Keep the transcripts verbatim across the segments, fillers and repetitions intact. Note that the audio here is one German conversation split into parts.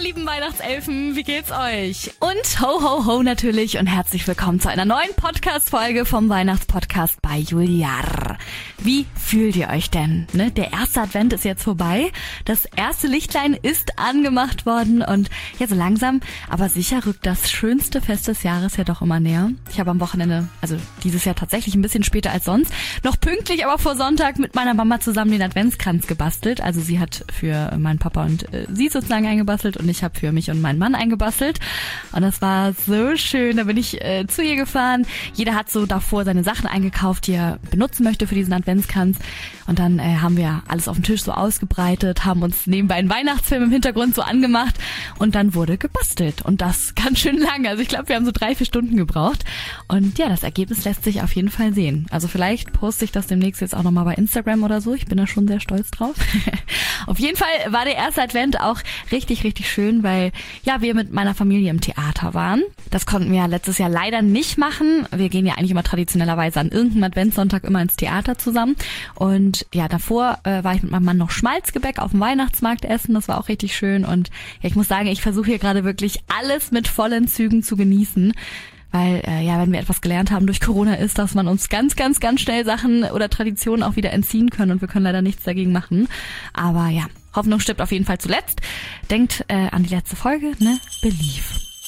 lieben Weihnachtselfen, wie geht's euch? Und ho, ho, ho natürlich und herzlich willkommen zu einer neuen Podcast-Folge vom Weihnachtspodcast bei Julia. Wie fühlt ihr euch denn? Ne? Der erste Advent ist jetzt vorbei, das erste Lichtlein ist angemacht worden und ja, so langsam, aber sicher rückt das schönste Fest des Jahres ja doch immer näher. Ich habe am Wochenende, also dieses Jahr tatsächlich ein bisschen später als sonst, noch pünktlich, aber vor Sonntag mit meiner Mama zusammen den Adventskranz gebastelt. Also sie hat für meinen Papa und äh, sie sozusagen eingebastelt und ich habe für mich und meinen Mann eingebastelt. Und das war so schön. Da bin ich äh, zu ihr gefahren. Jeder hat so davor seine Sachen eingekauft, die er benutzen möchte für diesen Adventskranz. Und dann äh, haben wir alles auf dem Tisch so ausgebreitet, haben uns nebenbei einen Weihnachtsfilm im Hintergrund so angemacht und dann wurde gebastelt. Und das ganz schön lange. Also ich glaube, wir haben so drei, vier Stunden gebraucht. Und ja, das Ergebnis lässt sich auf jeden Fall sehen. Also vielleicht poste ich das demnächst jetzt auch nochmal bei Instagram oder so. Ich bin da schon sehr stolz drauf. Auf jeden Fall war der erste Advent auch richtig, richtig schön, weil ja, wir mit meiner Familie im Theater waren. Das konnten wir ja letztes Jahr leider nicht machen. Wir gehen ja eigentlich immer traditionellerweise an irgendeinem Adventssonntag immer ins Theater zusammen. Und ja, davor äh, war ich mit meinem Mann noch Schmalzgebäck auf dem Weihnachtsmarkt essen. Das war auch richtig schön. Und ja, ich muss sagen, ich versuche hier gerade wirklich alles mit vollen Zügen zu genießen. Weil, äh, ja, wenn wir etwas gelernt haben durch Corona ist, dass man uns ganz, ganz, ganz schnell Sachen oder Traditionen auch wieder entziehen können und wir können leider nichts dagegen machen. Aber ja, Hoffnung stirbt auf jeden Fall zuletzt. Denkt äh, an die letzte Folge, ne? Believe.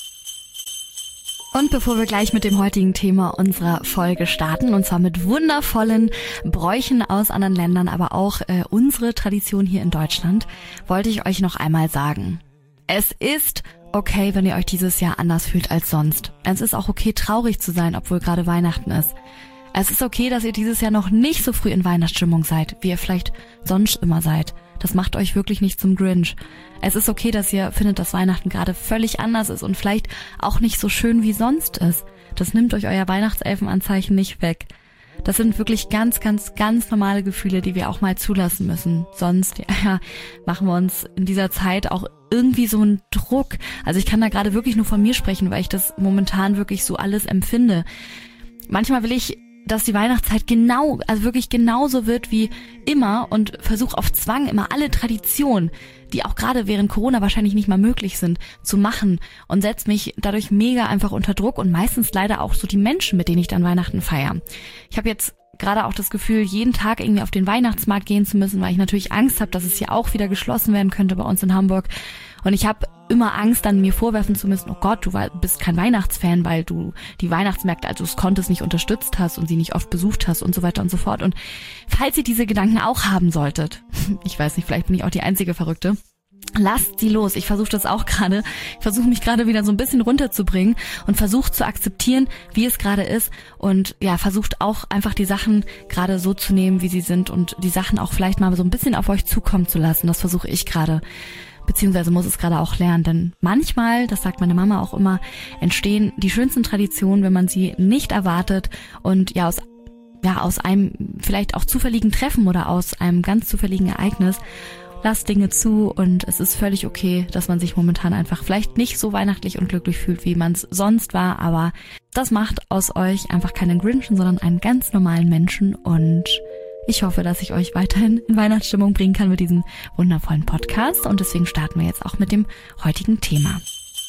Und bevor wir gleich mit dem heutigen Thema unserer Folge starten, und zwar mit wundervollen Bräuchen aus anderen Ländern, aber auch äh, unsere Tradition hier in Deutschland, wollte ich euch noch einmal sagen. Es ist okay, wenn ihr euch dieses Jahr anders fühlt als sonst. Es ist auch okay, traurig zu sein, obwohl gerade Weihnachten ist. Es ist okay, dass ihr dieses Jahr noch nicht so früh in Weihnachtsstimmung seid, wie ihr vielleicht sonst immer seid. Das macht euch wirklich nicht zum Grinch. Es ist okay, dass ihr findet, dass Weihnachten gerade völlig anders ist und vielleicht auch nicht so schön wie sonst ist. Das nimmt euch euer Weihnachtselfenanzeichen nicht weg. Das sind wirklich ganz, ganz, ganz normale Gefühle, die wir auch mal zulassen müssen. Sonst ja, machen wir uns in dieser Zeit auch irgendwie so einen Druck. Also ich kann da gerade wirklich nur von mir sprechen, weil ich das momentan wirklich so alles empfinde. Manchmal will ich, dass die Weihnachtszeit genau, also wirklich genauso wird wie immer und versuche auf Zwang immer alle Traditionen, die auch gerade während Corona wahrscheinlich nicht mal möglich sind, zu machen und setze mich dadurch mega einfach unter Druck und meistens leider auch so die Menschen, mit denen ich dann Weihnachten feiere. Ich habe jetzt gerade auch das Gefühl, jeden Tag irgendwie auf den Weihnachtsmarkt gehen zu müssen, weil ich natürlich Angst habe, dass es hier auch wieder geschlossen werden könnte bei uns in Hamburg. Und ich habe immer Angst, dann mir vorwerfen zu müssen, oh Gott, du bist kein Weihnachtsfan, weil du die Weihnachtsmärkte, also es konntest, nicht unterstützt hast und sie nicht oft besucht hast und so weiter und so fort. Und falls ihr diese Gedanken auch haben solltet, ich weiß nicht, vielleicht bin ich auch die einzige Verrückte, lasst sie los. Ich versuche das auch gerade. Ich versuche mich gerade wieder so ein bisschen runterzubringen und versuche zu akzeptieren, wie es gerade ist und ja, versucht auch einfach die Sachen gerade so zu nehmen, wie sie sind und die Sachen auch vielleicht mal so ein bisschen auf euch zukommen zu lassen. Das versuche ich gerade. Beziehungsweise muss es gerade auch lernen, denn manchmal, das sagt meine Mama auch immer, entstehen die schönsten Traditionen, wenn man sie nicht erwartet und ja aus ja aus einem vielleicht auch zufälligen Treffen oder aus einem ganz zufälligen Ereignis. Lasst Dinge zu und es ist völlig okay, dass man sich momentan einfach vielleicht nicht so weihnachtlich und glücklich fühlt, wie man es sonst war, aber das macht aus euch einfach keinen Grinchen, sondern einen ganz normalen Menschen und ich hoffe, dass ich euch weiterhin in Weihnachtsstimmung bringen kann mit diesem wundervollen Podcast und deswegen starten wir jetzt auch mit dem heutigen Thema.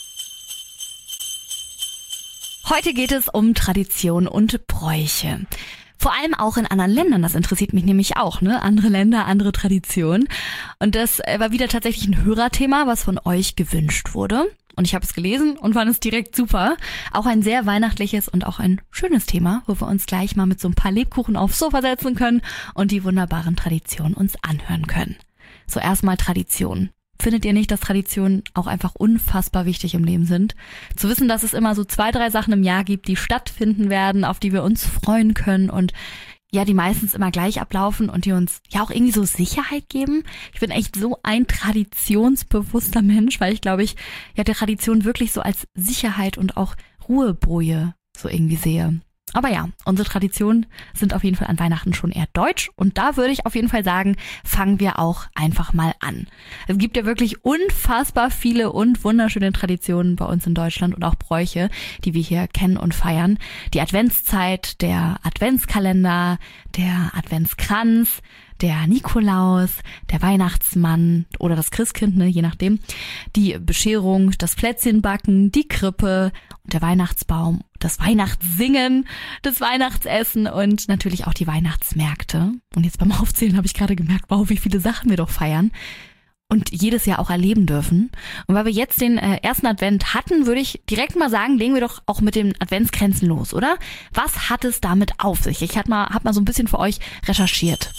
Heute geht es um Tradition und Bräuche. Vor allem auch in anderen Ländern, das interessiert mich nämlich auch, ne? Andere Länder, andere Traditionen. Und das war wieder tatsächlich ein Hörerthema, was von euch gewünscht wurde. Und ich habe es gelesen und fand es direkt super. Auch ein sehr weihnachtliches und auch ein schönes Thema, wo wir uns gleich mal mit so ein paar Lebkuchen aufs Sofa setzen können und die wunderbaren Traditionen uns anhören können. So erstmal Tradition. Findet ihr nicht, dass Traditionen auch einfach unfassbar wichtig im Leben sind? Zu wissen, dass es immer so zwei, drei Sachen im Jahr gibt, die stattfinden werden, auf die wir uns freuen können und ja, die meistens immer gleich ablaufen und die uns ja auch irgendwie so Sicherheit geben. Ich bin echt so ein traditionsbewusster Mensch, weil ich glaube ich, ja, die Tradition wirklich so als Sicherheit und auch Ruheboje so irgendwie sehe. Aber ja, unsere Traditionen sind auf jeden Fall an Weihnachten schon eher deutsch und da würde ich auf jeden Fall sagen, fangen wir auch einfach mal an. Es gibt ja wirklich unfassbar viele und wunderschöne Traditionen bei uns in Deutschland und auch Bräuche, die wir hier kennen und feiern. Die Adventszeit, der Adventskalender, der Adventskranz, der Nikolaus, der Weihnachtsmann oder das Christkind, ne, je nachdem, die Bescherung, das Plätzchenbacken, die Krippe, der Weihnachtsbaum, das Weihnachtssingen, das Weihnachtsessen und natürlich auch die Weihnachtsmärkte. Und jetzt beim Aufzählen habe ich gerade gemerkt, wow, wie viele Sachen wir doch feiern und jedes Jahr auch erleben dürfen. Und weil wir jetzt den äh, ersten Advent hatten, würde ich direkt mal sagen, legen wir doch auch mit den Adventskränzen los, oder? Was hat es damit auf sich? Ich habe mal, hab mal so ein bisschen für euch recherchiert.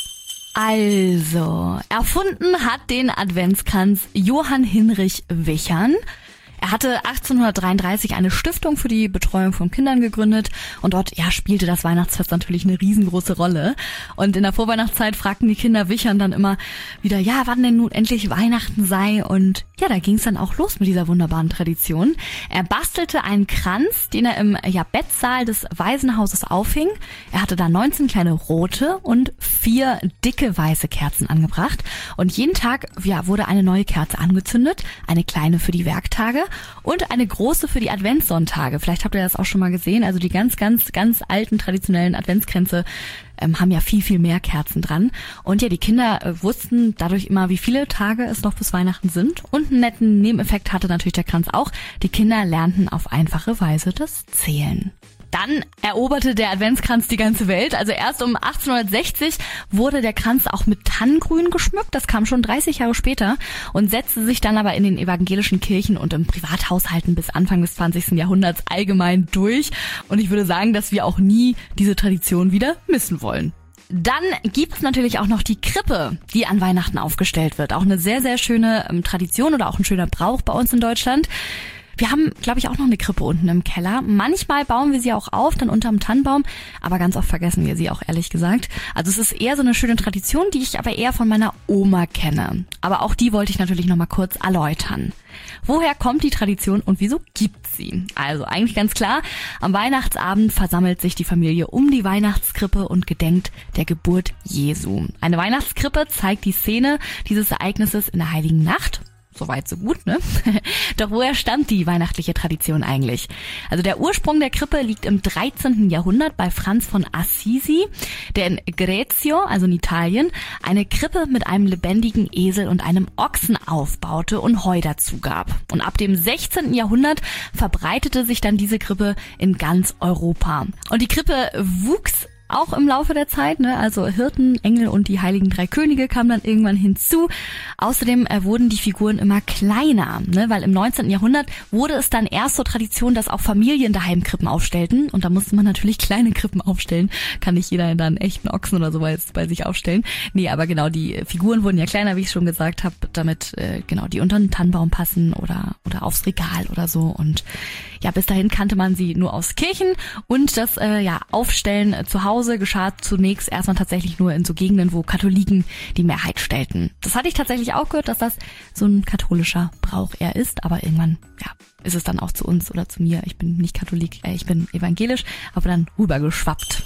Also, erfunden hat den Adventskranz Johann Hinrich Wichern. Er hatte achtzehnhundertdreiunddreißig eine Stiftung für die Betreuung von Kindern gegründet und dort ja spielte das Weihnachtsfest natürlich eine riesengroße Rolle. Und in der Vorweihnachtszeit fragten die Kinder Wichern dann immer wieder, ja, wann denn nun endlich Weihnachten sei. Und ja, da ging es dann auch los mit dieser wunderbaren Tradition. Er bastelte einen Kranz, den er im ja, Bettsaal des Waisenhauses aufhing. Er hatte da neunzehn kleine rote und vier dicke weiße Kerzen angebracht. Und jeden Tag ja, wurde eine neue Kerze angezündet, eine kleine für die Werktage und eine große für die Adventssonntage. Vielleicht habt ihr das auch schon mal gesehen. Also die ganz, ganz, ganz alten traditionellen Adventskränze ähm, haben ja viel, viel mehr Kerzen dran. Und ja, die Kinder äh, wussten dadurch immer, wie viele Tage es noch bis Weihnachten sind. Und einen netten Nebeneffekt hatte natürlich der Kranz auch. Die Kinder lernten auf einfache Weise das Zählen. Dann eroberte der Adventskranz die ganze Welt. Also erst um achtzehnhundertsechzig wurde der Kranz auch mit Tannengrün geschmückt. Das kam schon dreißig Jahre später und setzte sich dann aber in den evangelischen Kirchen und im Privathaushalten bis Anfang des zwanzigsten Jahrhunderts allgemein durch. Und ich würde sagen, dass wir auch nie diese Tradition wieder missen wollen. Dann gibt es natürlich auch noch die Krippe, die an Weihnachten aufgestellt wird. Auch eine sehr, sehr schöne ähm, Tradition oder auch ein schöner Brauch bei uns in Deutschland. Wir haben, glaube ich, auch noch eine Krippe unten im Keller. Manchmal bauen wir sie auch auf, dann unterm Tannenbaum, aber ganz oft vergessen wir sie auch, ehrlich gesagt. Also es ist eher so eine schöne Tradition, die ich aber eher von meiner Oma kenne. Aber auch die wollte ich natürlich noch mal kurz erläutern. Woher kommt die Tradition und wieso gibt's sie? Also eigentlich ganz klar, am Weihnachtsabend versammelt sich die Familie um die Weihnachtskrippe und gedenkt der Geburt Jesu. Eine Weihnachtskrippe zeigt die Szene dieses Ereignisses in der Heiligen Nacht. Soweit, so gut, ne? Doch woher stammt die weihnachtliche Tradition eigentlich? Also der Ursprung der Krippe liegt im dreizehnten Jahrhundert bei Franz von Assisi, der in Greccio, also in Italien, eine Krippe mit einem lebendigen Esel und einem Ochsen aufbaute und Heu dazu gab. Und ab dem sechzehnten Jahrhundert verbreitete sich dann diese Krippe in ganz Europa. Und die Krippe wuchs auch im Laufe der Zeit, ne? Also Hirten, Engel und die heiligen drei Könige kamen dann irgendwann hinzu. Außerdem äh, wurden die Figuren immer kleiner, ne? Weil im neunzehnten Jahrhundert wurde es dann erst so Tradition, dass auch Familien daheim Krippen aufstellten. Und da musste man natürlich kleine Krippen aufstellen. Kann nicht jeder dann einen echten Ochsen oder sowas bei sich aufstellen. Nee, aber genau, die Figuren wurden ja kleiner, wie ich schon gesagt habe, damit äh, genau die unter den Tannenbaum passen oder oder aufs Regal oder so. Und ja, bis dahin kannte man sie nur aus Kirchen und das äh, ja Aufstellen äh, zu Hause geschah zunächst erstmal tatsächlich nur in so Gegenden, wo Katholiken die Mehrheit stellten. Das hatte ich tatsächlich auch gehört, dass das so ein katholischer Brauch eher ist, aber irgendwann ja ist es dann auch zu uns oder zu mir. Ich bin nicht Katholik, äh, ich bin evangelisch, aber dann rübergeschwappt.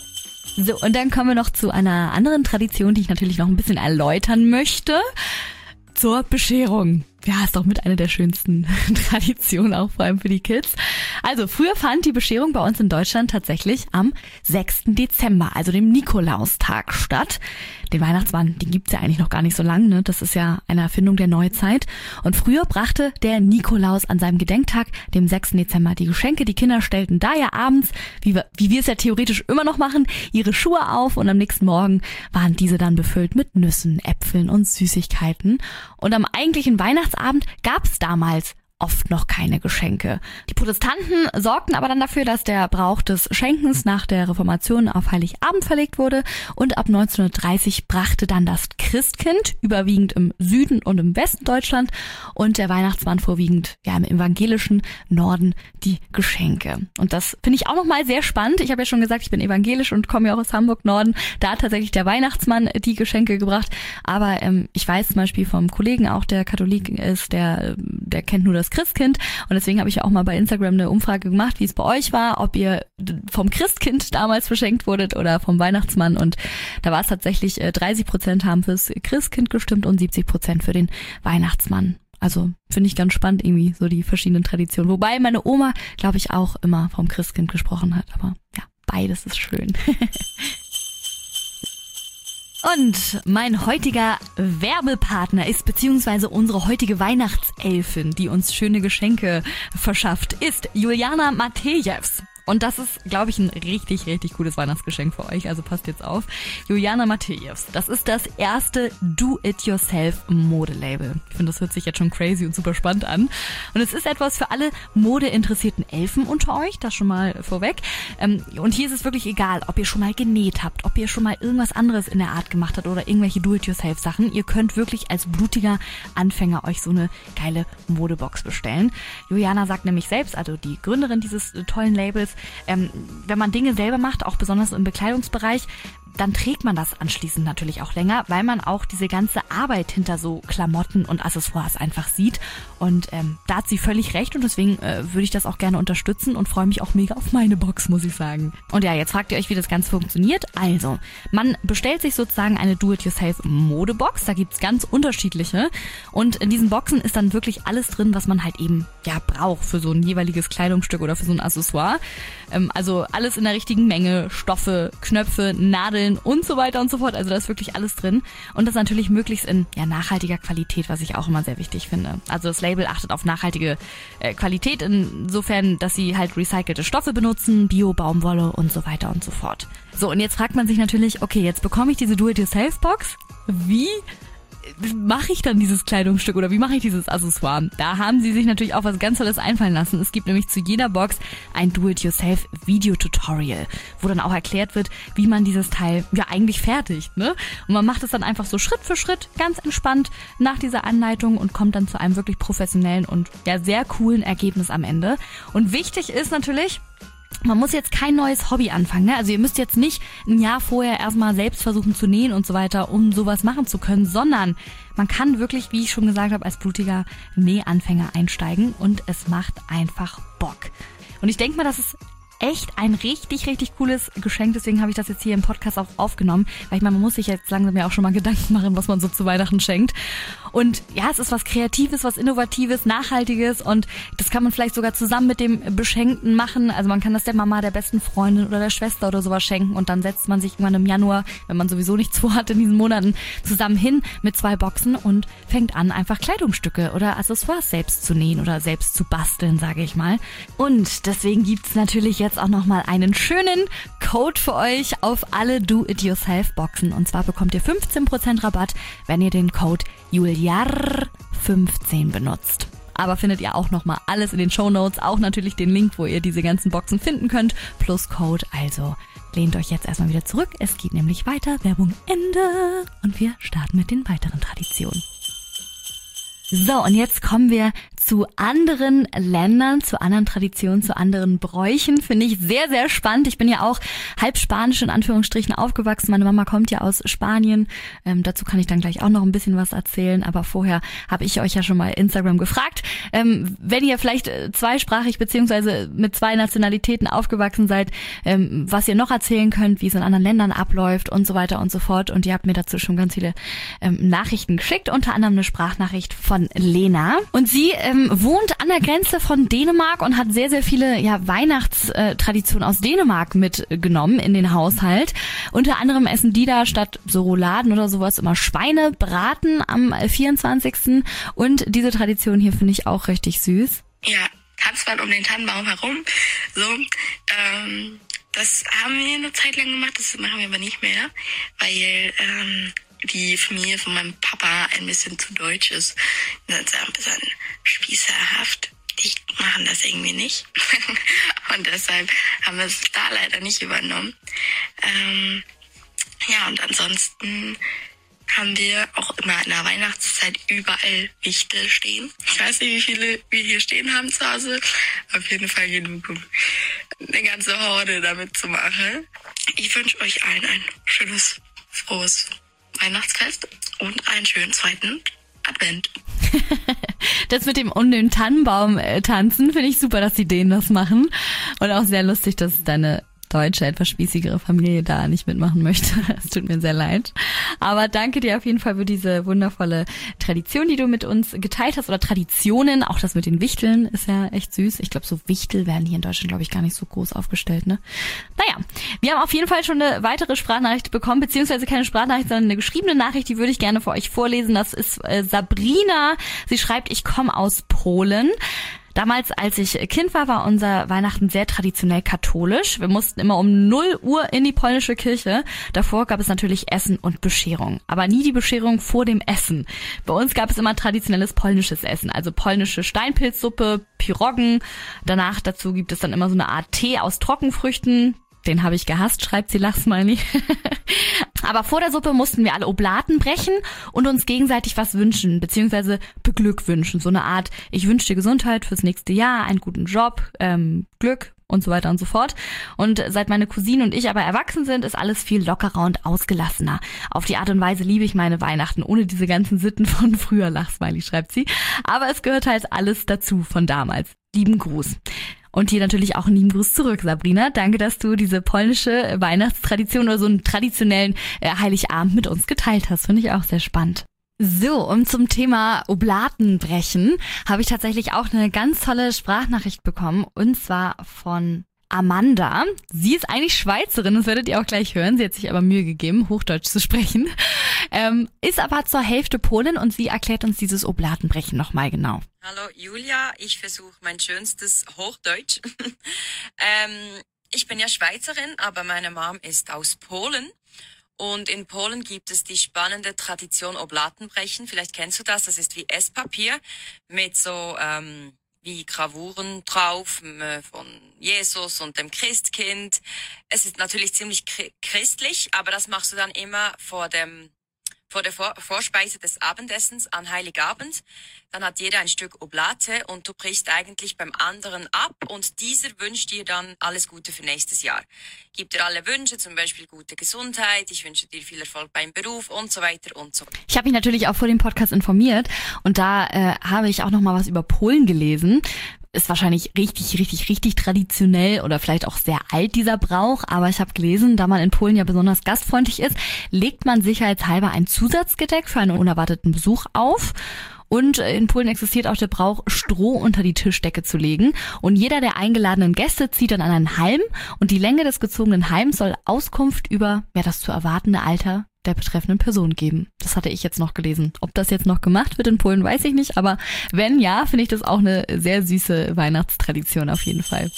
So, und dann kommen wir noch zu einer anderen Tradition, die ich natürlich noch ein bisschen erläutern möchte. Zur Bescherung. Ja, ist doch mit einer der schönsten Traditionen, auch vor allem für die Kids. Also früher fand die Bescherung bei uns in Deutschland tatsächlich am sechsten Dezember, also dem Nikolaustag, statt. Den Weihnachtsmann, den gibt's ja eigentlich noch gar nicht so lange, ne? Das ist ja eine Erfindung der Neuzeit. Und früher brachte der Nikolaus an seinem Gedenktag, dem sechsten Dezember, die Geschenke. Die Kinder stellten da ja abends, wie wir, wie wir es ja theoretisch immer noch machen, ihre Schuhe auf und am nächsten Morgen waren diese dann befüllt mit Nüssen, Äpfeln und Süßigkeiten. Und am eigentlichen Weihnachtsabend gab's damals oft noch keine Geschenke. Die Protestanten sorgten aber dann dafür, dass der Brauch des Schenkens nach der Reformation auf Heiligabend verlegt wurde und ab neunzehnhundertdreißig brachte dann das Christkind, überwiegend im Süden und im Westen Deutschland und der Weihnachtsmann vorwiegend ja im evangelischen Norden die Geschenke. Und das finde ich auch nochmal sehr spannend. Ich habe ja schon gesagt, ich bin evangelisch und komme ja auch aus Hamburg-Norden. Da hat tatsächlich der Weihnachtsmann die Geschenke gebracht. Aber ähm, ich weiß zum Beispiel vom Kollegen auch, der Katholik ist, der, der kennt nur das das Christkind. Und deswegen habe ich auch mal bei Instagram eine Umfrage gemacht, wie es bei euch war, ob ihr vom Christkind damals beschenkt wurdet oder vom Weihnachtsmann. Und da war es tatsächlich, dreißig Prozent haben fürs Christkind gestimmt und siebzig Prozent für den Weihnachtsmann. Also finde ich ganz spannend irgendwie, so die verschiedenen Traditionen. Wobei meine Oma, glaube ich, auch immer vom Christkind gesprochen hat. Aber ja, beides ist schön. Und mein heutiger Werbepartner ist, beziehungsweise unsere heutige Weihnachtselfin, die uns schöne Geschenke verschafft, ist Juliana Matejevs. Und das ist, glaube ich, ein richtig, richtig cooles Weihnachtsgeschenk für euch. Also passt jetzt auf. Juliana Matejevs. Das ist das erste Do-It-Yourself-Modelabel. Ich finde, das hört sich jetzt schon crazy und super spannend an. Und es ist etwas für alle modeinteressierten Elfen unter euch. Das schon mal vorweg. Und hier ist es wirklich egal, ob ihr schon mal genäht habt, ob ihr schon mal irgendwas anderes in der Art gemacht habt oder irgendwelche Do-It-Yourself-Sachen. Ihr könnt wirklich als blutiger Anfänger euch so eine geile Modebox bestellen. Juliana sagt nämlich selbst, also die Gründerin dieses tollen Labels, Ähm, wenn man Dinge selber macht, auch besonders im Bekleidungsbereich, dann trägt man das anschließend natürlich auch länger, weil man auch diese ganze Arbeit hinter so Klamotten und Accessoires einfach sieht. Und ähm, da hat sie völlig recht und deswegen äh, würde ich das auch gerne unterstützen und freue mich auch mega auf meine Box, muss ich sagen. Und ja, jetzt fragt ihr euch, wie das Ganze funktioniert. Also, man bestellt sich sozusagen eine Do-It-Yourself-Modebox. Da gibt's ganz unterschiedliche. Und in diesen Boxen ist dann wirklich alles drin, was man halt eben ja braucht für so ein jeweiliges Kleidungsstück oder für so ein Accessoire. Ähm, also alles in der richtigen Menge, Stoffe, Knöpfe, Nadeln und so weiter und so fort. Also da ist wirklich alles drin. Und das natürlich möglichst in ja, nachhaltiger Qualität, was ich auch immer sehr wichtig finde. Also das Label achtet auf nachhaltige äh, Qualität insofern, dass sie halt recycelte Stoffe benutzen, Bio-Baumwolle und so weiter und so fort. So, und jetzt fragt man sich natürlich, okay, jetzt bekomme ich diese Do-It-Yourself-Box. Wie mache ich dann dieses Kleidungsstück oder wie mache ich dieses Accessoire? Da haben sie sich natürlich auch was ganz Tolles einfallen lassen. Es gibt nämlich zu jeder Box ein Do-It-Yourself-Video-Tutorial, wo dann auch erklärt wird, wie man dieses Teil ja eigentlich fertigt, ne? Und man macht es dann einfach so Schritt für Schritt, ganz entspannt nach dieser Anleitung und kommt dann zu einem wirklich professionellen und ja sehr coolen Ergebnis am Ende. Und wichtig ist natürlich, man muss jetzt kein neues Hobby anfangen, ne? Also ihr müsst jetzt nicht ein Jahr vorher erstmal selbst versuchen zu nähen und so weiter, um sowas machen zu können, sondern man kann wirklich, wie ich schon gesagt habe, als blutiger Nähanfänger einsteigen und es macht einfach Bock. Und ich denke mal, das ist echt ein richtig, richtig cooles Geschenk. Deswegen habe ich das jetzt hier im Podcast auch aufgenommen, weil ich meine, man muss sich jetzt langsam ja auch schon mal Gedanken machen, was man so zu Weihnachten schenkt. Und ja, es ist was Kreatives, was Innovatives, Nachhaltiges und das kann man vielleicht sogar zusammen mit dem Beschenkten machen. Also man kann das der Mama, der besten Freundin oder der Schwester oder sowas schenken und dann setzt man sich irgendwann im Januar, wenn man sowieso nichts vorhat in diesen Monaten, zusammen hin mit zwei Boxen und fängt an, einfach Kleidungsstücke oder Accessoires selbst zu nähen oder selbst zu basteln, sage ich mal. Und deswegen gibt's natürlich jetzt auch nochmal einen schönen Code für euch auf alle Do-It-Yourself-Boxen. Und zwar bekommt ihr fünfzehn Prozent Rabatt, wenn ihr den Code Juliar fünfzehn benutzt. Aber findet ihr auch nochmal alles in den Shownotes, auch natürlich den Link, wo ihr diese ganzen Boxen finden könnt, plus Code. Also lehnt euch jetzt erstmal wieder zurück. Es geht nämlich weiter. Werbung Ende. Und wir starten mit den weiteren Traditionen. So, und jetzt kommen wir zu anderen Ländern, zu anderen Traditionen, zu anderen Bräuchen. Finde ich sehr, sehr spannend. Ich bin ja auch halb spanisch in Anführungsstrichen aufgewachsen. Meine Mama kommt ja aus Spanien. Ähm, dazu kann ich dann gleich auch noch ein bisschen was erzählen. Aber vorher habe ich euch ja schon mal Instagram gefragt. Ähm, wenn ihr vielleicht zweisprachig beziehungsweise mit zwei Nationalitäten aufgewachsen seid, ähm, was ihr noch erzählen könnt, wie es in anderen Ländern abläuft und so weiter und so fort. Und ihr habt mir dazu schon ganz viele ähm, Nachrichten geschickt, unter anderem eine Sprachnachricht von Lena. Und sie ähm, wohnt an der Grenze von Dänemark und hat sehr, sehr viele ja, Weihnachtstraditionen aus Dänemark mitgenommen in den Haushalt. Unter anderem essen die da statt so Rouladen oder sowas immer Schweinebraten am vierundzwanzigsten Und diese Tradition hier finde ich auch richtig süß. Ja, tanzt man um den Tannenbaum herum. So, ähm, das haben wir eine Zeit lang gemacht, das machen wir aber nicht mehr, weil ähm, die Familie von meinem Papa ein bisschen zu deutsch ist. Die sind ein bisschen spießerhaft. Die machen das irgendwie nicht. Und deshalb haben wir es da leider nicht übernommen. Ähm, ja, und ansonsten haben wir auch immer in der Weihnachtszeit überall Wichte stehen. Ich weiß nicht, wie viele wir hier stehen haben zu Hause. Auf jeden Fall genug, um eine ganze Horde damit zu machen. Ich wünsche euch allen ein schönes, frohes Weihnachtsfest und einen schönen zweiten Advent. Das mit dem um den Tannenbaum äh, tanzen, finde ich super, dass die Dänen das machen. Und auch sehr lustig, dass deine deutsche, etwas spießigere Familie da nicht mitmachen möchte. Es tut mir sehr leid. Aber danke dir auf jeden Fall für diese wundervolle Tradition, die du mit uns geteilt hast. Oder Traditionen, auch das mit den Wichteln ist ja echt süß. Ich glaube, so Wichtel werden hier in Deutschland, glaube ich, gar nicht so groß aufgestellt, ne? Naja, wir haben auf jeden Fall schon eine weitere Sprachnachricht bekommen, beziehungsweise keine Sprachnachricht, sondern eine geschriebene Nachricht, die würde ich gerne für euch vorlesen. Das ist äh, Sabrina. Sie schreibt, ich komme aus Polen. Damals, als ich Kind war, war unser Weihnachten sehr traditionell katholisch. Wir mussten immer um null Uhr in die polnische Kirche. Davor gab es natürlich Essen und Bescherung, aber nie die Bescherung vor dem Essen. Bei uns gab es immer traditionelles polnisches Essen, also polnische Steinpilzsuppe, Piroggen. Danach dazu gibt es dann immer so eine Art Tee aus Trockenfrüchten. Den habe ich gehasst, schreibt sie Lachsmiley. Aber vor der Suppe mussten wir alle Oblaten brechen und uns gegenseitig was wünschen, beziehungsweise beglückwünschen. So eine Art, ich wünsche dir Gesundheit fürs nächste Jahr, einen guten Job, ähm, Glück und so weiter und so fort. Und seit meine Cousine und ich aber erwachsen sind, ist alles viel lockerer und ausgelassener. Auf die Art und Weise liebe ich meine Weihnachten, ohne diese ganzen Sitten von früher, Lachsmiley, schreibt sie. Aber es gehört halt alles dazu von damals. Lieben Gruß. Und hier natürlich auch einen lieben Gruß zurück, Sabrina. Danke, dass du diese polnische Weihnachtstradition oder so einen traditionellen äh, Heiligabend mit uns geteilt hast. Finde ich auch sehr spannend. So, und zum Thema Oblaten brechen habe ich tatsächlich auch eine ganz tolle Sprachnachricht bekommen. Und zwar von Amanda. Sie ist eigentlich Schweizerin, das werdet ihr auch gleich hören. Sie hat sich aber Mühe gegeben, Hochdeutsch zu sprechen. Ähm, ist aber zur Hälfte Polin und sie erklärt uns dieses Oblatenbrechen nochmal genau. Hallo Julia, ich versuche mein schönstes Hochdeutsch. ähm, ich bin ja Schweizerin, aber meine Mom ist aus Polen. Und in Polen gibt es die spannende Tradition Oblatenbrechen. Vielleicht kennst du das, das ist wie Esspapier mit so ähm, wie Gravuren drauf äh, von Jesus und dem Christkind. Es ist natürlich ziemlich christlich, aber das machst du dann immer vor dem vor der Vor- Vorspeise des Abendessens an Heiligabend. Dann hat jeder ein Stück Oblate und du brichst eigentlich beim anderen ab und dieser wünscht dir dann alles Gute für nächstes Jahr. Gibt dir alle Wünsche, zum Beispiel gute Gesundheit, ich wünsche dir viel Erfolg beim Beruf und so weiter und so. Ich habe mich natürlich auch vor dem Podcast informiert und da äh, habe ich auch noch mal was über Polen gelesen. Ist wahrscheinlich richtig, richtig, richtig traditionell oder vielleicht auch sehr alt, dieser Brauch. Aber ich habe gelesen, da man in Polen ja besonders gastfreundlich ist, legt man sicherheitshalber ein Zusatzgedeck für einen unerwarteten Besuch auf. Und in Polen existiert auch der Brauch, Stroh unter die Tischdecke zu legen. Und jeder der eingeladenen Gäste zieht dann an einen Halm. Und die Länge des gezogenen Halms soll Auskunft über ja, das zu erwartende Alter der betreffenden Person geben. Das hatte ich jetzt noch gelesen. Ob das jetzt noch gemacht wird in Polen, weiß ich nicht. Aber wenn ja, finde ich das auch eine sehr süße Weihnachtstradition auf jeden Fall.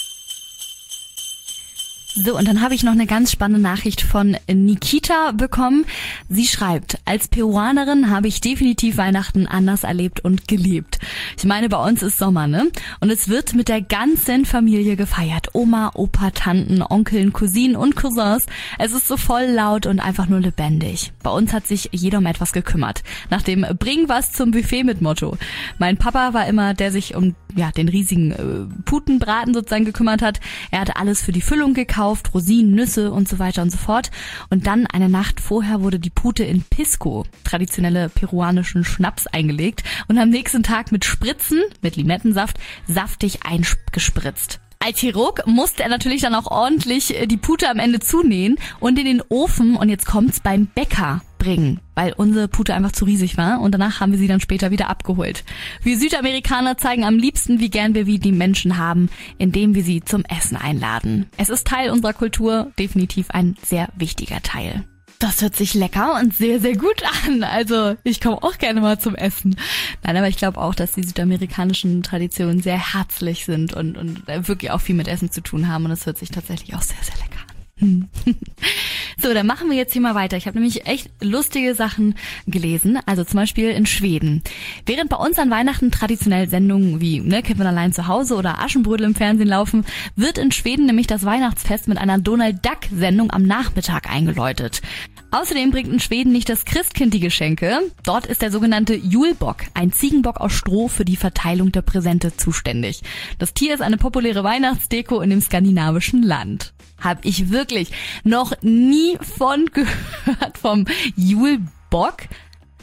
So, und dann habe ich noch eine ganz spannende Nachricht von Nikita bekommen. Sie schreibt, als Peruanerin habe ich definitiv Weihnachten anders erlebt und gelebt. Ich meine, bei uns ist Sommer, ne? Und es wird mit der ganzen Familie gefeiert. Oma, Opa, Tanten, Onkeln, Cousinen und Cousins. Es ist so voll laut und einfach nur lebendig. Bei uns hat sich jeder um etwas gekümmert. Nach dem Bring was zum Buffet mit Motto. Mein Papa war immer, der sich um ja den riesigen äh, Putenbraten sozusagen gekümmert hat. Er hatte alles für die Füllung gekauft. Rosinen, Nüsse und so weiter und so fort. Und dann eine Nacht vorher wurde die Pute in Pisco, traditionelle peruanischen Schnaps, eingelegt und am nächsten Tag mit Spritzen, mit Limettensaft, saftig eingespritzt. Als Chirurg musste er natürlich dann auch ordentlich die Pute am Ende zunähen und in den Ofen, und jetzt kommt's, beim Bäcker bringen, weil unsere Pute einfach zu riesig war und danach haben wir sie dann später wieder abgeholt. Wir Südamerikaner zeigen am liebsten, wie gern wir wie die Menschen haben, indem wir sie zum Essen einladen. Es ist Teil unserer Kultur, definitiv ein sehr wichtiger Teil. Das hört sich lecker und sehr, sehr gut an. Also ich komme auch gerne mal zum Essen. Nein, aber ich glaube auch, dass die südamerikanischen Traditionen sehr herzlich sind und, und wirklich auch viel mit Essen zu tun haben. Und es hört sich tatsächlich auch sehr, sehr lecker an. So, dann machen wir jetzt hier mal weiter. Ich habe nämlich echt lustige Sachen gelesen. Also zum Beispiel in Schweden. Während bei uns an Weihnachten traditionell Sendungen wie ne, Kevin allein zu Hause oder Aschenbrödel im Fernsehen laufen, wird in Schweden nämlich das Weihnachtsfest mit einer Donald Duck-Sendung am Nachmittag eingeläutet. Außerdem bringt in Schweden nicht das Christkind die Geschenke. Dort ist der sogenannte Julbock, ein Ziegenbock aus Stroh, für die Verteilung der Präsente zuständig. Das Tier ist eine populäre Weihnachtsdeko in dem skandinavischen Land. Hab ich wirklich noch nie von gehört vom Julbock.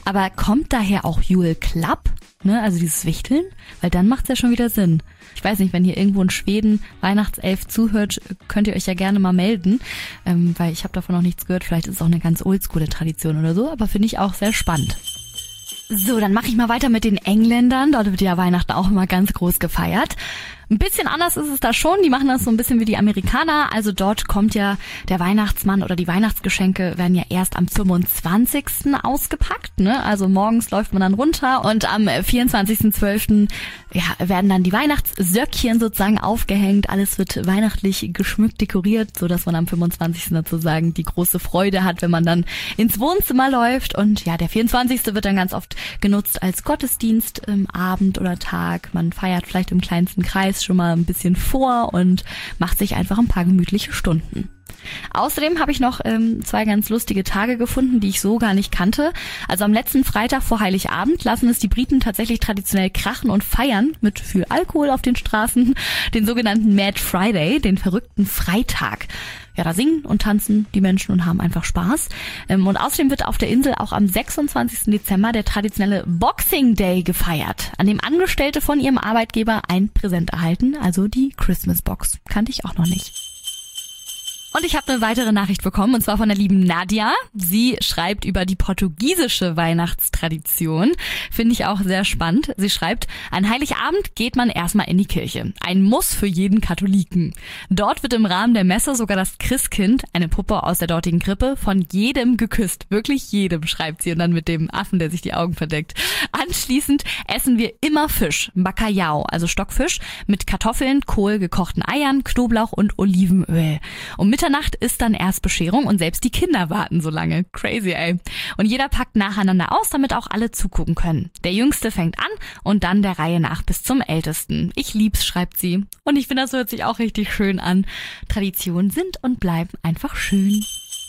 Aber kommt daher auch Yule Club, ne, also dieses Wichteln? Weil dann macht's ja schon wieder Sinn. Ich weiß nicht, wenn hier irgendwo in Schweden Weihnachtself zuhört, könnt ihr euch ja gerne mal melden, ähm, weil ich habe davon noch nichts gehört. Vielleicht ist es auch eine ganz oldschoole Tradition oder so, aber finde ich auch sehr spannend. So, dann mache ich mal weiter mit den Engländern. Dort wird ja Weihnachten auch immer ganz groß gefeiert. Ein bisschen anders ist es da schon. Die machen das so ein bisschen wie die Amerikaner. Also dort kommt ja der Weihnachtsmann oder die Weihnachtsgeschenke werden ja erst am fünfundzwanzigsten ausgepackt, ne? Also morgens läuft man dann runter und am vierundzwanzigsten zwölften ja, werden dann die Weihnachtssöckchen sozusagen aufgehängt. Alles wird weihnachtlich geschmückt, dekoriert, so dass man am fünfundzwanzigsten sozusagen die große Freude hat, wenn man dann ins Wohnzimmer läuft. Und ja, der vierundzwanzigste wird dann ganz oft genutzt als Gottesdienst im Abend oder Tag. Man feiert vielleicht im kleinsten Kreis schon mal ein bisschen vor und macht sich einfach ein paar gemütliche Stunden. Außerdem habe ich noch ähm, zwei ganz lustige Tage gefunden, die ich so gar nicht kannte. Also am letzten Freitag vor Heiligabend lassen es die Briten tatsächlich traditionell krachen und feiern mit viel Alkohol auf den Straßen, den sogenannten Mad Friday, den verrückten Freitag. Ja, da singen und tanzen die Menschen und haben einfach Spaß. Und außerdem wird auf der Insel auch am sechsundzwanzigsten Dezember der traditionelle Boxing Day gefeiert, an dem Angestellte von ihrem Arbeitgeber ein Präsent erhalten, also die Christmas Box. Kannte ich auch noch nicht. Und ich habe eine weitere Nachricht bekommen, und zwar von der lieben Nadia. Sie schreibt über die portugiesische Weihnachtstradition. Finde ich auch sehr spannend. Sie schreibt, an Heiligabend geht man erstmal in die Kirche. Ein Muss für jeden Katholiken. Dort wird im Rahmen der Messe sogar das Christkind, eine Puppe aus der dortigen Krippe, von jedem geküsst. Wirklich jedem, schreibt sie, und dann mit dem Affen, der sich die Augen verdeckt. Anschließend essen wir immer Fisch, Bacalhau, also Stockfisch, mit Kartoffeln, Kohl, gekochten Eiern, Knoblauch und Olivenöl. Um Mitternacht ist dann erst Bescherung und selbst die Kinder warten so lange. Crazy, ey. Und jeder packt nacheinander aus, damit auch alle zugucken können. Der Jüngste fängt an und dann der Reihe nach bis zum Ältesten. Ich lieb's, schreibt sie. Und ich finde, das hört sich auch richtig schön an. Traditionen sind und bleiben einfach schön.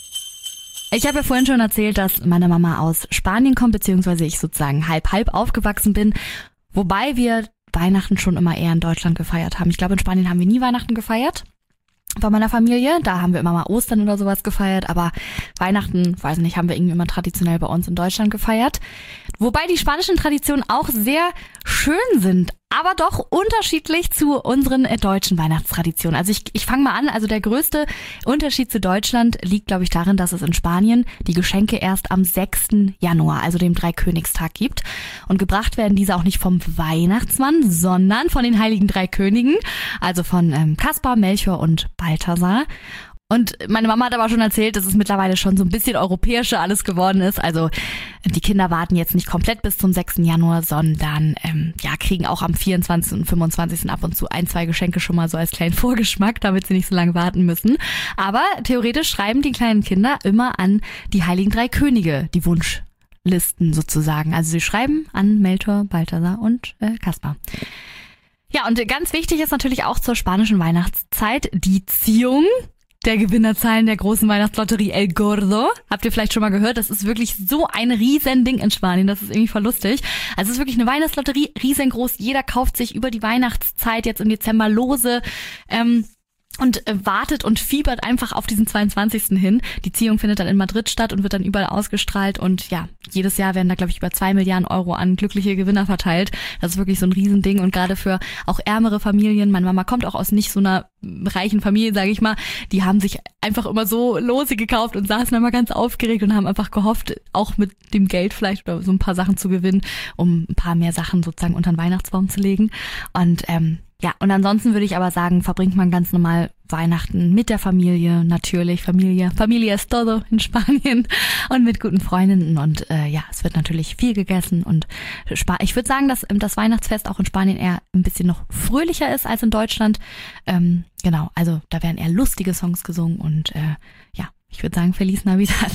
Ich habe ja vorhin schon erzählt, dass meine Mama aus Spanien kommt, beziehungsweise ich sozusagen halb-halb aufgewachsen bin. Wobei wir Weihnachten schon immer eher in Deutschland gefeiert haben. Ich glaube, in Spanien haben wir nie Weihnachten gefeiert. Bei meiner Familie, da haben wir immer mal Ostern oder sowas gefeiert, aber Weihnachten, weiß nicht, haben wir irgendwie immer traditionell bei uns in Deutschland gefeiert. Wobei die spanischen Traditionen auch sehr schön sind, aber doch unterschiedlich zu unseren äh, deutschen Weihnachtstraditionen. Also ich, ich fange mal an, also der größte Unterschied zu Deutschland liegt, glaube ich, darin, dass es in Spanien die Geschenke erst am sechsten Januar, also dem Dreikönigstag, gibt. Und gebracht werden diese auch nicht vom Weihnachtsmann, sondern von den heiligen drei Königen, also von ähm, Kaspar, Melchior und Balthasar. Und meine Mama hat aber schon erzählt, dass es mittlerweile schon so ein bisschen europäischer alles geworden ist. Also die Kinder warten jetzt nicht komplett bis zum sechsten Januar, sondern ähm, ja kriegen auch am vierundzwanzigsten und fünfundzwanzigsten ab und zu ein, zwei Geschenke schon mal so als kleinen Vorgeschmack, damit sie nicht so lange warten müssen. Aber theoretisch schreiben die kleinen Kinder immer an die heiligen drei Könige die Wunschlisten sozusagen. Also sie schreiben an Melchior, Balthasar und äh, Kaspar. Ja, und ganz wichtig ist natürlich auch zur spanischen Weihnachtszeit die Ziehung der Gewinnerzahlen der großen Weihnachtslotterie El Gordo. Habt ihr vielleicht schon mal gehört? Das ist wirklich so ein Riesending in Spanien. Das ist irgendwie voll lustig. Also es ist wirklich eine Weihnachtslotterie, riesengroß. Jeder kauft sich über die Weihnachtszeit jetzt im Dezember Lose. Ähm, und äh, wartet und fiebert einfach auf diesen zweiundzwanzigsten hin. Die Ziehung findet dann in Madrid statt und wird dann überall ausgestrahlt. Und ja, jedes Jahr werden da, glaube ich, über zwei Milliarden Euro an glückliche Gewinner verteilt. Das ist wirklich so ein Riesending. Und gerade für auch ärmere Familien, meine Mama kommt auch aus nicht so einer reichen Familie, sage ich mal, die haben sich einfach immer so Lose gekauft und saßen immer ganz aufgeregt und haben einfach gehofft, auch mit dem Geld vielleicht oder so ein paar Sachen zu gewinnen, um ein paar mehr Sachen sozusagen unter den Weihnachtsbaum zu legen. Und ähm, ja, und ansonsten würde ich aber sagen, verbringt man ganz normal Weihnachten mit der Familie, natürlich. Familie, Familia es todo in Spanien und mit guten Freundinnen. Und äh, ja, es wird natürlich viel gegessen. Und Sp- ich würde sagen, dass das Weihnachtsfest auch in Spanien eher ein bisschen noch fröhlicher ist als in Deutschland. Ähm, genau, also da werden eher lustige Songs gesungen. Und äh, ja, ich würde sagen, Feliz Navidad.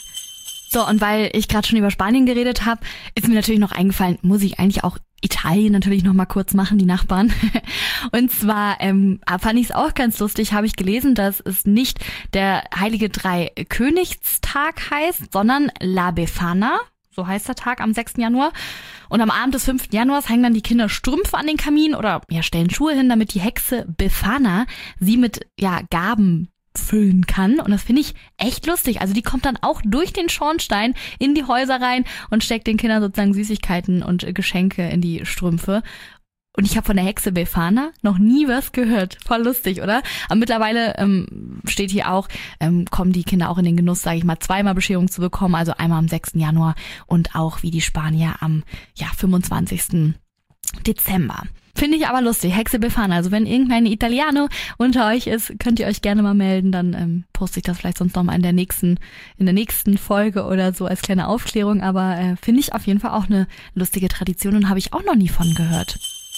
So, und weil ich gerade schon über Spanien geredet habe, ist mir natürlich noch eingefallen, muss ich eigentlich auch Italien natürlich noch mal kurz machen, die Nachbarn. Und zwar ähm, fand ich es auch ganz lustig, habe ich gelesen, dass es nicht der heilige Dreikönigstag heißt, sondern La Befana, so heißt der Tag am sechsten Januar. Und am Abend des fünften Januars hängen dann die Kinder Strümpfe an den Kamin oder ja stellen Schuhe hin, damit die Hexe Befana sie mit ja Gaben füllen kann. Und das finde ich echt lustig. Also die kommt dann auch durch den Schornstein in die Häuser rein und steckt den Kindern sozusagen Süßigkeiten und Geschenke in die Strümpfe. Und ich habe von der Hexe Befana noch nie was gehört. Voll lustig, oder? Aber mittlerweile ähm, steht hier auch, ähm, kommen die Kinder auch in den Genuss, sage ich mal, zweimal Bescherung zu bekommen. Also einmal am sechsten Januar und auch wie die Spanier am ja, fünfundzwanzigsten Dezember. Finde ich aber lustig. Hexe Befana. Also wenn irgendein Italiano unter euch ist, könnt ihr euch gerne mal melden. Dann ähm, poste ich das vielleicht sonst nochmal in der nächsten, in der nächsten Folge oder so als kleine Aufklärung. Aber äh, finde ich auf jeden Fall auch eine lustige Tradition und habe ich auch noch nie von gehört.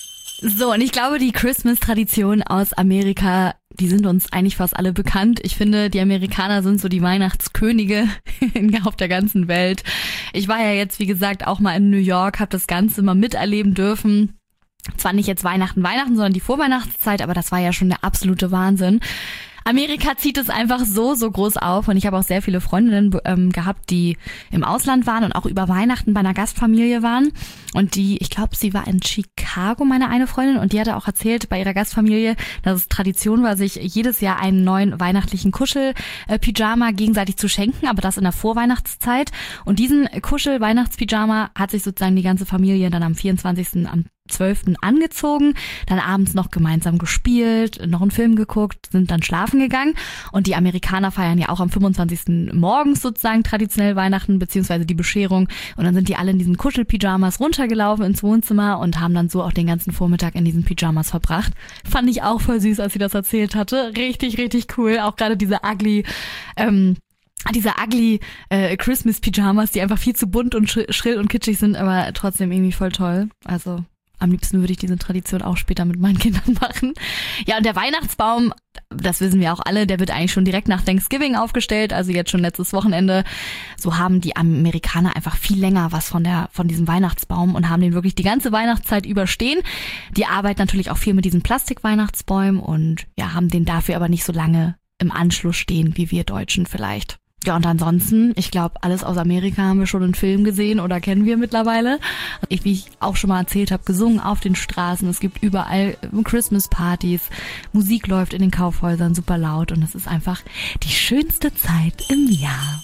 So, und ich glaube, die Christmas-Traditionen aus Amerika, die sind uns eigentlich fast alle bekannt. Ich finde, die Amerikaner sind so die Weihnachtskönige auf der ganzen Welt. Ich war ja jetzt, wie gesagt, auch mal in New York, habe das Ganze mal miterleben dürfen. Zwar nicht jetzt Weihnachten, Weihnachten, sondern die Vorweihnachtszeit, aber das war ja schon der absolute Wahnsinn. Amerika zieht es einfach so, so groß auf und ich habe auch sehr viele Freundinnen ähm, gehabt, die im Ausland waren und auch über Weihnachten bei einer Gastfamilie waren und die, ich glaube, sie war in Chicago, meine eine Freundin, und die hatte auch erzählt bei ihrer Gastfamilie, dass es Tradition war, sich jedes Jahr einen neuen weihnachtlichen Kuschel-Pyjama gegenseitig zu schenken, aber das in der Vorweihnachtszeit, und diesen Kuschel-Weihnachtspyjama hat sich sozusagen die ganze Familie dann am vierundzwanzigsten am zwölften angezogen, dann abends noch gemeinsam gespielt, noch einen Film geguckt, sind dann schlafen gegangen, und die Amerikaner feiern ja auch am fünfundzwanzigsten morgens sozusagen traditionell Weihnachten beziehungsweise die Bescherung, und dann sind die alle in diesen Kuschelpyjamas runtergelaufen ins Wohnzimmer und haben dann so auch den ganzen Vormittag in diesen Pyjamas verbracht. Fand ich auch voll süß, als sie das erzählt hatte. Richtig, richtig cool. Auch gerade diese ugly ähm, Diese ugly äh, Christmas-Pyjamas, die einfach viel zu bunt und schrill und kitschig sind, aber trotzdem irgendwie voll toll. Also am liebsten würde ich diese Tradition auch später mit meinen Kindern machen. Ja, und der Weihnachtsbaum, das wissen wir auch alle, der wird eigentlich schon direkt nach Thanksgiving aufgestellt, also jetzt schon letztes Wochenende. So haben die Amerikaner einfach viel länger was von der von diesem Weihnachtsbaum und haben den wirklich die ganze Weihnachtszeit überstehen. Die arbeiten natürlich auch viel mit diesen Plastik-Weihnachtsbäumen und ja, haben den dafür aber nicht so lange im Anschluss stehen, wie wir Deutschen vielleicht. Ja, und ansonsten, ich glaube, alles aus Amerika haben wir schon in Filmen gesehen oder kennen wir mittlerweile. Ich, wie ich auch schon mal erzählt habe, gesungen auf den Straßen. Es gibt überall Christmas-Partys. Musik läuft in den Kaufhäusern super laut und es ist einfach die schönste Zeit im Jahr.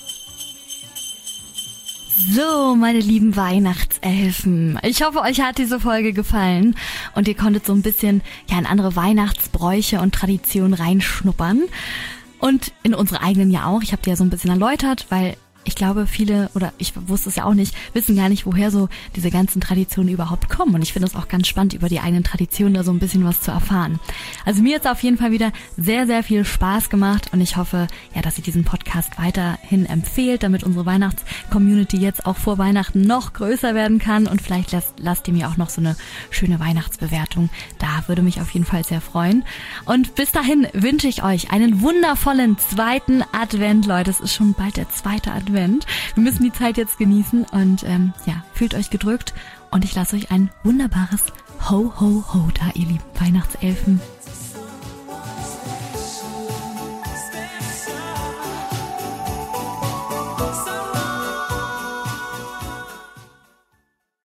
So, meine lieben Weihnachtselfen. Ich hoffe, euch hat diese Folge gefallen und ihr konntet so ein bisschen ja in andere Weihnachtsbräuche und Traditionen reinschnuppern. Und in unsere eigenen ja auch. Ich habe die ja so ein bisschen erläutert, weil ich glaube, viele, oder ich wusste es ja auch nicht, wissen gar nicht, woher so diese ganzen Traditionen überhaupt kommen. Und ich finde es auch ganz spannend, über die eigenen Traditionen da so ein bisschen was zu erfahren. Also mir hat es auf jeden Fall wieder sehr, sehr viel Spaß gemacht. Und ich hoffe, ja, dass ihr diesen Podcast weiterhin empfehlt, damit unsere Weihnachts-Community jetzt auch vor Weihnachten noch größer werden kann. Und vielleicht lasst, lasst ihr mir auch noch so eine schöne Weihnachtsbewertung. Da würde mich auf jeden Fall sehr freuen. Und bis dahin wünsche ich euch einen wundervollen zweiten Advent, Leute. Es ist schon bald der zweite Advent. Wir müssen die Zeit jetzt genießen und ähm, ja, fühlt euch gedrückt und ich lasse euch ein wunderbares Ho, Ho, Ho da, ihr lieben Weihnachtselfen.